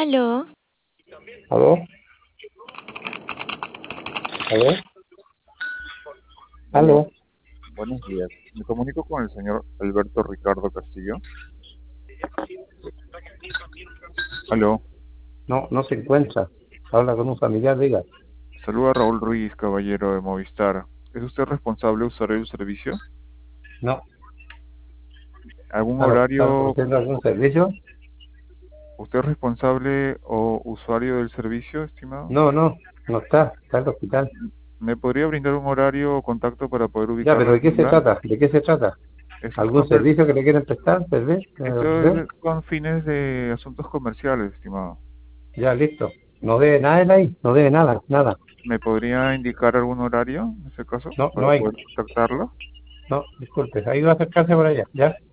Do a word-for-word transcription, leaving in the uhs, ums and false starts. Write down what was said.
Aló, ¿Aló? ¿Aló? Aló, ¿Aló? buenos días. Me comunico con el señor Alberto Ricardo Castillo. Aló, No, no se encuentra. Habla con un familiar, diga. saluda a Raúl Ruiz, caballero de Movistar. ¿Es usted responsable de usar el servicio? No. ¿Algún ¿Está, está horario? ofreciendo algún servicio? ¿Usted es responsable o usuario del servicio, estimado? No, no, no está. Está en el hospital. ¿Me podría brindar un horario o contacto para poder Ya, ubicarlo pero en ¿de qué algún se lugar? trata? ¿De qué se trata? Esto es ¿Algún con, re- servicio que le quieren prestar? ¿Servir? ¿Eh, esto ofrecer? es con fines de asuntos comerciales, estimado. Ya, listo. No debe nada él ahí. No debe nada, nada. ¿Me podría indicar algún horario, en ese caso, No, no para hay. poder contactarlo? No, disculpe. Ahí va a acercarse por allá. ¿Ya?